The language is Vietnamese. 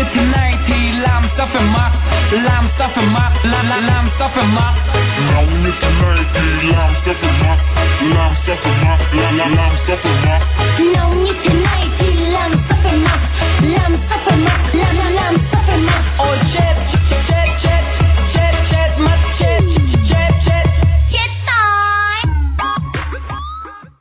như thế này thì làm sao phải mặc, làm sao phải mặc, làm sao phải mặc. Ngầu như thế